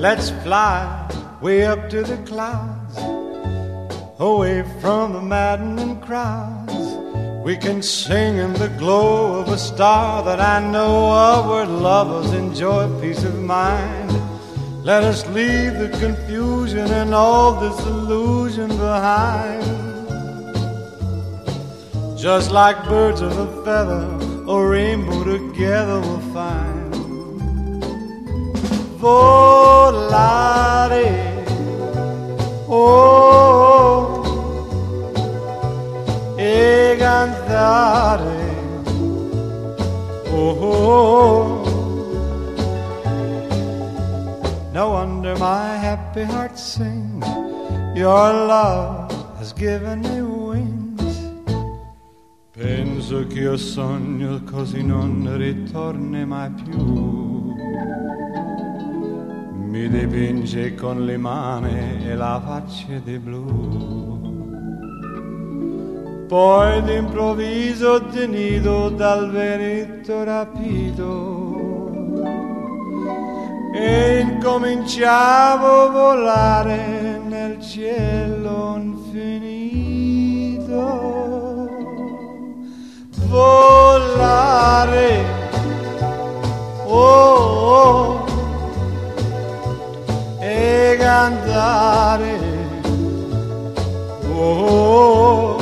Let's fly way up to the clouds, away from the maddening crowds. We can sing in the glow of a star that I know of, where lovers enjoy peace of mind. Let us leave the confusion and all this illusion behind. Just like birds of a feather, a rainbow together we'll find. Volare, oh, e cantare, oh. No wonder my happy heart sings. Your love has given me wings. Penso che io sogno così non ritorni mai più. Mi dipinge con le mani e la faccia di blu. Poi d'improvviso tenido dal vento rapito e incominciavo a volare nel cielo infinito. Volare, oh, oh, e cantare, oh,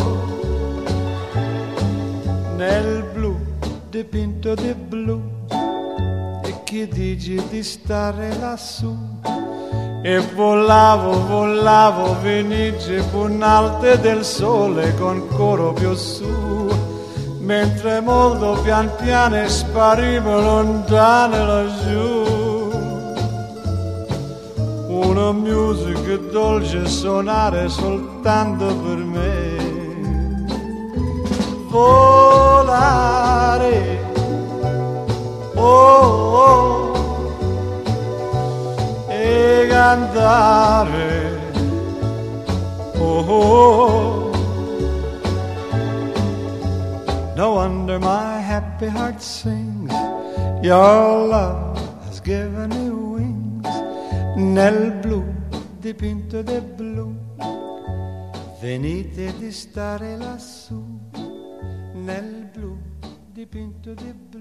nel blu dipinto di blu. E chi dici di stare lassù? E volavo, venice punalte del sole con coro più su, mentre molto pian piano sparivo lontano laggiù. Una musica dolce suonare soltanto per me. Volare, oh, oh, e cantare, oh, oh. No wonder my happy heart sings. Your love has given me wings. Nel blu dipinto di blu, venite di stare lassù. Nel blu dipinto di blu.